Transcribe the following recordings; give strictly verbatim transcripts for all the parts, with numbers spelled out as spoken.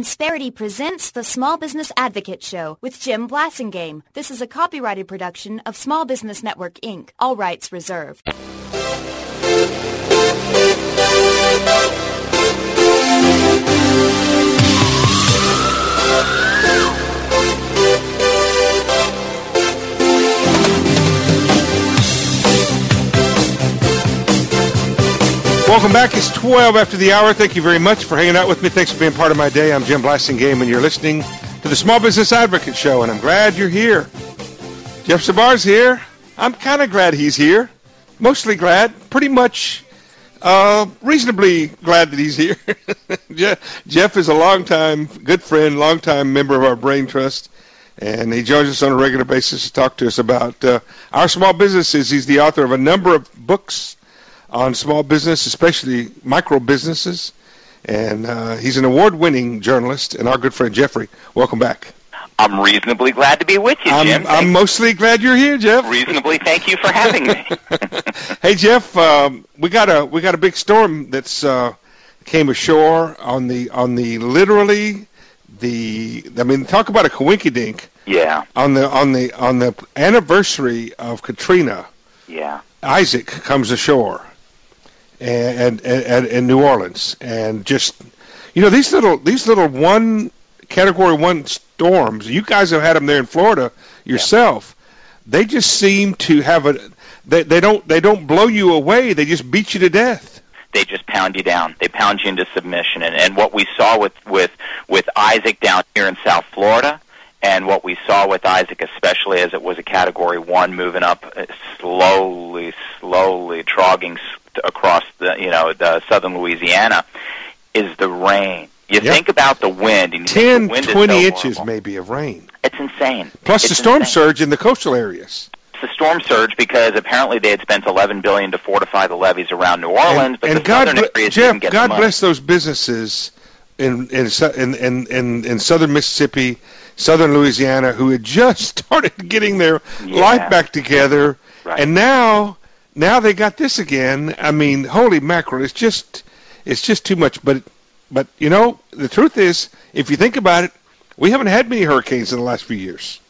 Insperity presents the Small Business Advocate Show with Jim Blasingame. This is a copyrighted production of Small Business Network, Incorporated. All rights reserved. Welcome back. It's twelve after the hour. Thank you very much for hanging out with me. Thanks for being part of my day. I'm Jim Blasingame, and you're listening to the Small Business Advocate Show, and I'm glad you're here. Jeff Zabar's here. I'm kind of glad he's here. Mostly glad. Pretty much uh, reasonably glad that he's here. Jeff, Jeff is a longtime good friend, longtime member of our Brain Trust, and he joins us on a regular basis to talk to us about uh, our small businesses. He's the author of a number of books on small business, especially micro businesses. And uh, he's an award-winning journalist. And our good friend Jeffrey, welcome back. I'm reasonably glad to be with you, Jim. I'm, I'm mostly glad you're here, Jeff. Reasonably, thank you for having me. Hey, Jeff, um, we got a we got a big storm that's uh, came ashore on the on the literally the I mean, talk about a coinkydink. Yeah. On the on the on the anniversary of Katrina. Yeah. Isaac comes ashore. And, and, and in New Orleans, and just you know these little these little one category one storms. You guys have had them there in Florida yourself. Yeah. They just seem to have a they they don't they don't blow you away. They just beat you to death. They just pound you down. They pound you into submission. And and what we saw with with with Isaac down here in South Florida, and what we saw with Isaac, especially as it was a category one moving up slowly, slowly, trogging across the, you know, the southern Louisiana, is the rain. You yep. think about the wind. And you ten, think the wind twenty is so inches horrible. maybe of rain. It's insane. Plus it's the storm insane. surge in the coastal areas. It's the storm surge because apparently they had spent eleven billion dollars to fortify the levees around New Orleans, and, but and the God, southern areas Jeff, didn't get God the money. bless those businesses in in, in in in southern Mississippi, southern Louisiana, who had just started getting their yeah. life back together, right. and now now they got this again. I mean, holy mackerel! It's just it's just too much. But but you know, the truth is, if you think about it, we haven't had many hurricanes in the last few years.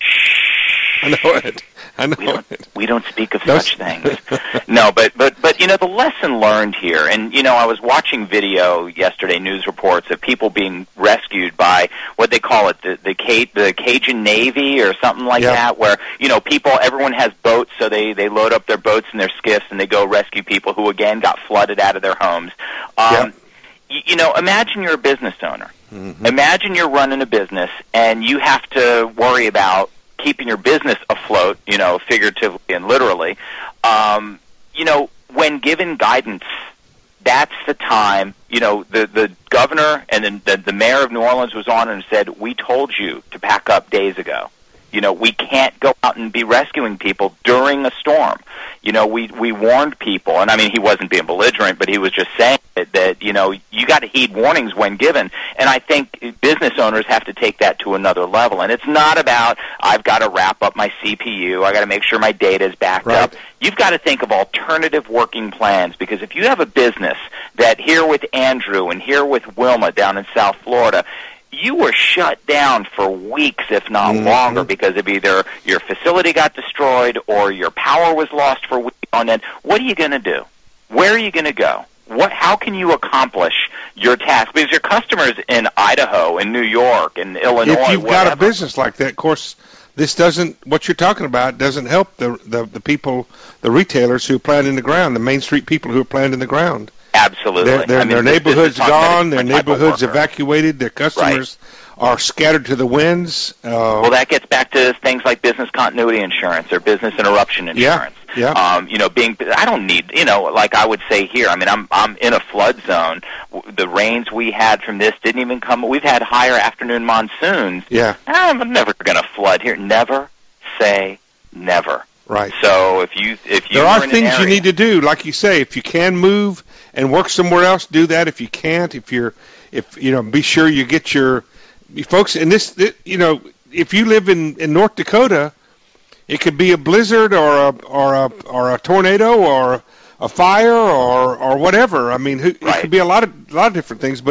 I know it. I know we don't, it. We don't speak of no. such things. No, but, but, but, you know, the lesson learned here, and, you know, I was watching video yesterday, news reports of people being rescued by what they call it, the, the, C- the Cajun Navy or something like yeah. that, where, you know, people, everyone has boats, so they, they load up their boats and their skiffs and they go rescue people who, again, got flooded out of their homes. Um, yeah. you, you know, imagine you're a business owner. Mm-hmm. Imagine you're running a business and you have to worry about keeping your business afloat, you know, figuratively and literally. Um, you know, when given guidance, that's the time, you know, the, the governor and then the, the mayor of New Orleans was on and said, we told you to pack up days ago. You know, we can't go out and be rescuing people during a storm. You know, we we warned people, and I mean, he wasn't being belligerent, but he was just saying that, that you know, you got to heed warnings when given. And I think business owners have to take that to another level. And it's not about, I've got to wrap up my C P U, I got to make sure my data is backed right. up. You've got to think of alternative working plans, because if you have a business that here with Andrew and here with Wilma down in South Florida, you were shut down for weeks, if not mm-hmm. longer, because of either your facility got destroyed or your power was lost for weeks on end. What are you going to do? Where are you going to go? What? How can you accomplish your task? Because your customers in Idaho, in New York, in Illinois, if you've whatever. got a business like that, of course, this doesn't, what you're talking about doesn't help the, the, the people, the retailers who are planted in the ground, the Main Street people who are planted in the ground. Absolutely. Their, their, I mean, their this, neighborhood's this gone, their neighborhood's worker. evacuated, their customers right. are scattered to the winds. Uh, well, that gets back to things like business continuity insurance or business interruption insurance. Yeah, yeah. Um, you know, being, I don't need, you know, like I would say here, I mean, I'm I'm in a flood zone. The rains we had from this didn't even come, we've had higher afternoon monsoons. Yeah. I'm never going to flood here. Never say never. Right. So if you, if you there are in things area, you need to do, like you say, if you can move and work somewhere else, do that. If you can't, if you're, if you know, be sure you get your, folks. And this, this you know, if you live in, in North Dakota, it could be a blizzard or a or a or a tornado or a fire or or whatever. I mean, it right. could be a lot of a lot of different things. But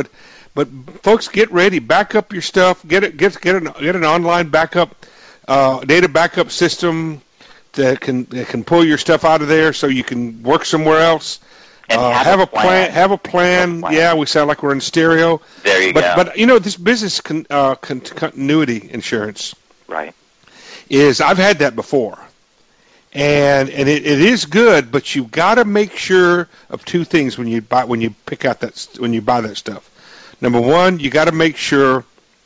But folks, get ready. Back up your stuff. Get it. Get get an get an online backup, uh, data backup system that can that can pull your stuff out of there so you can work somewhere else. And uh, have, have a a plan. plan. Have a plan. Have a plan. Yeah, we sound like we're in stereo. There you but, go. But you know, this business con, uh, con, continuity insurance, right, is I've had that before, and and it, it is good. But you got to make sure of two things when you buy when you pick out that when you buy that stuff. Number one, you got to make sure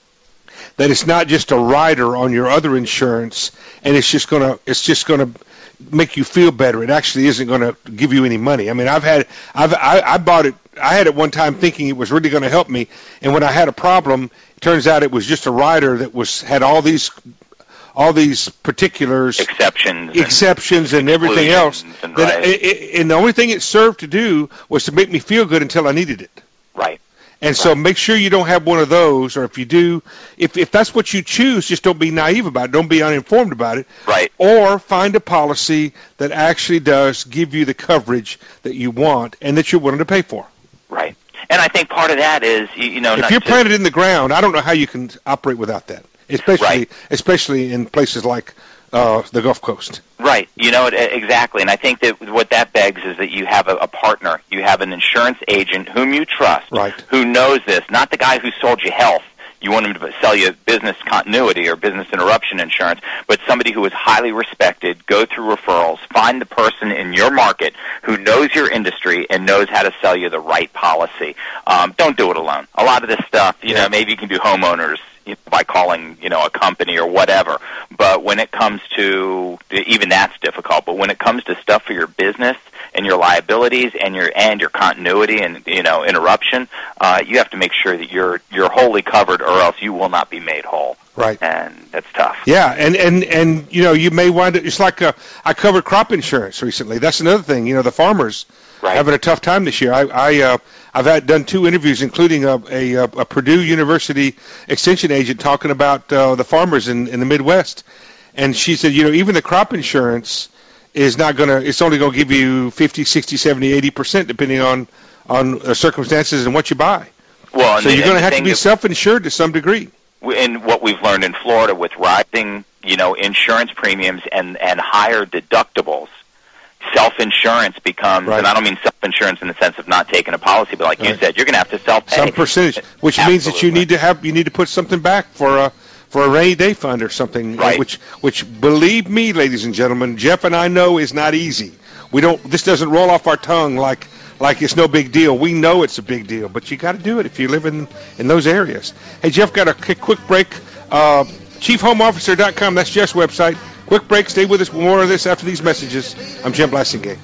that it's not just a rider on your other insurance, and it's just gonna it's just gonna make you feel better. It actually isn't going to give you any money. I mean, I've had I've I, I bought it. I had it one time thinking it was really going to help me, and when I had a problem, it turns out it was just a rider that was had all these all these particulars, exceptions, exceptions, and, and everything else. And, that right. it, it, and the only thing it served to do was to make me feel good until I needed it. Right. And so make sure you don't have one of those, or if you do, if if that's what you choose, just don't be naive about it. Don't be uninformed about it. Right. Or find a policy that actually does give you the coverage that you want and that you're willing to pay for. Right. And I think part of that is, you, you know, if not you're just, planted in the ground, I don't know how you can operate without that, especially right. especially in places like uh, the Gulf Coast. Right. You know, exactly. And I think that what that begs is that you have a, a partner. You have an insurance agent whom you trust, right. who knows this, not the guy who sold you health. You want him to sell you business continuity or business interruption insurance, but somebody who is highly respected, go through referrals, find the person in your market who knows your industry and knows how to sell you the right policy. Um, don't do it alone. A lot of this stuff, you yeah. know, maybe you can do homeowners by calling, you know, a company or whatever. But when it comes to, even that's difficult, but when it comes to stuff for your business and your liabilities and your and your continuity and, you know, interruption, uh, you have to make sure that you're you're wholly covered, or else you will not be made whole. Right. And that's tough. Yeah, and, and, and you know, you may wind up, it's like a, I covered crop insurance recently. That's another thing. You know, the farmers right. having a tough time this year. I, I uh, I've had done two interviews, including a, a, a Purdue University extension agent talking about uh, the farmers in, in the Midwest. And she said, you know, even the crop insurance is not going to, it's only going to give you fifty, sixty, seventy, eighty percent depending on, on the circumstances and what you buy. Well, so the, you're going to have to be that, self-insured to some degree. In what we've learned in Florida with rising, you know, insurance premiums and, and higher deductibles, self-insurance becomes, right. and I don't mean self-insurance in the sense of not taking a policy, but like right. you said, you're going to have to self-pay. Some percentage, which Absolutely. means that you need to have, you need to put something back for a, for a rainy day fund or something, right. which, which, believe me, ladies and gentlemen, Jeff and I know is not easy. We don't, this doesn't roll off our tongue like, like it's no big deal. We know it's a big deal, but you got to do it if you live in, in those areas. Hey, Jeff, got a quick break. Uh, chief home officer dot com, that's Jeff's website. Quick break. Stay with us for more of this after these messages. I'm Jim Blasingame.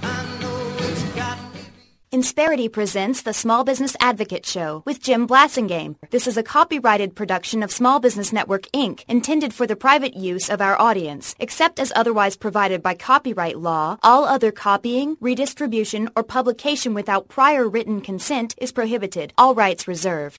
Insperity presents the Small Business Advocate Show with Jim Blasingame. This is a copyrighted production of Small Business Network, Incorporated, intended for the private use of our audience. Except as otherwise provided by copyright law, all other copying, redistribution, or publication without prior written consent is prohibited. All rights reserved.